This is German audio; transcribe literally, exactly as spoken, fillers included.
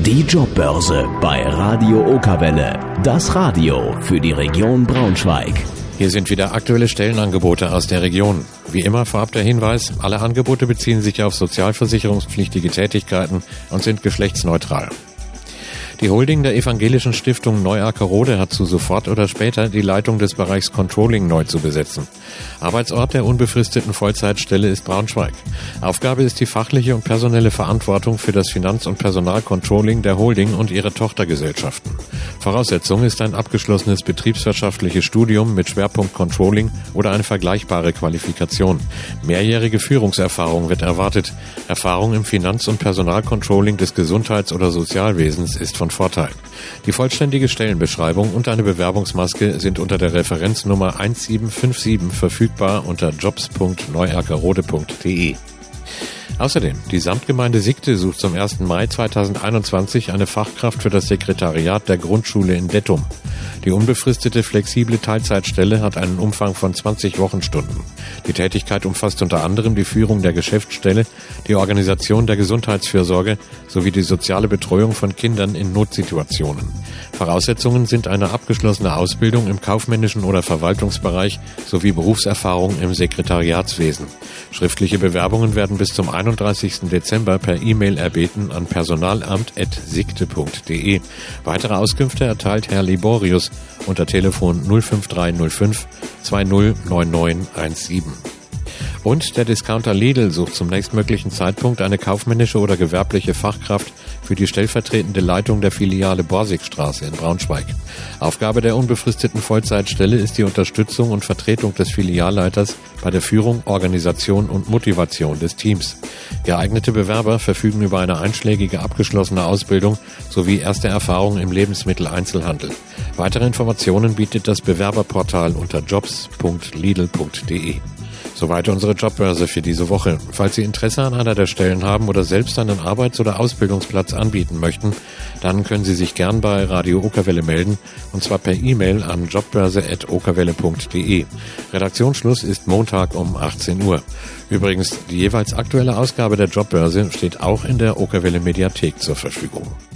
Die Jobbörse bei Radio Okerwelle. Das Radio für die Region Braunschweig. Hier sind wieder aktuelle Stellenangebote aus der Region. Wie immer vorab der Hinweis, alle Angebote beziehen sich auf sozialversicherungspflichtige Tätigkeiten und sind geschlechtsneutral. Die Holding der evangelischen Stiftung Neu-Akerode hat zu sofort oder später die Leitung des Bereichs Controlling neu zu besetzen. Arbeitsort der unbefristeten Vollzeitstelle ist Braunschweig. Aufgabe ist die fachliche und personelle Verantwortung für das Finanz- und Personalcontrolling der Holding und ihre Tochtergesellschaften. Voraussetzung ist ein abgeschlossenes betriebswirtschaftliches Studium mit Schwerpunkt Controlling oder eine vergleichbare Qualifikation. Mehrjährige Führungserfahrung wird erwartet. Erfahrung im Finanz- und Personalcontrolling des Gesundheits- oder Sozialwesens ist von Vorteil. Die vollständige Stellenbeschreibung und eine Bewerbungsmaske sind unter der Referenznummer eins sieben fünf sieben verfügbar unter jobs punkt neuakerode punkt de. Außerdem, die Samtgemeinde Siegte sucht zum ersten Mai zweitausendeinundzwanzig eine Fachkraft für das Sekretariat der Grundschule in Dettum. Die unbefristete flexible Teilzeitstelle hat einen Umfang von zwanzig Wochenstunden. Die Tätigkeit umfasst unter anderem die Führung der Geschäftsstelle, die Organisation der Gesundheitsfürsorge sowie die soziale Betreuung von Kindern in Notsituationen. Voraussetzungen sind eine abgeschlossene Ausbildung im kaufmännischen oder Verwaltungsbereich sowie Berufserfahrung im Sekretariatswesen. Schriftliche Bewerbungen werden bis zum einunddreißigsten Dezember per E-Mail erbeten an personalamt at sigte punkt de. Weitere Auskünfte erteilt Herr Liborius unter Telefon null fünf drei null fünf zwei null neun neun eins sieben. Und der Discounter Lidl sucht zum nächstmöglichen Zeitpunkt eine kaufmännische oder gewerbliche Fachkraft für die stellvertretende Leitung der Filiale Borsigstraße in Braunschweig. Aufgabe der unbefristeten Vollzeitstelle ist die Unterstützung und Vertretung des Filialleiters bei der Führung, Organisation und Motivation des Teams. Geeignete Bewerber verfügen über eine einschlägige abgeschlossene Ausbildung sowie erste Erfahrung im Lebensmitteleinzelhandel. Weitere Informationen bietet das Bewerberportal unter jobs punkt lidl punkt de. Soweit unsere Jobbörse für diese Woche. Falls Sie Interesse an einer der Stellen haben oder selbst einen Arbeits- oder Ausbildungsplatz anbieten möchten, dann können Sie sich gern bei Radio Okerwelle melden, und zwar per E-Mail an jobbörse at okerwelle punkt de. Redaktionsschluss ist Montag um achtzehn Uhr. Übrigens, die jeweils aktuelle Ausgabe der Jobbörse steht auch in der Okerwelle Mediathek zur Verfügung.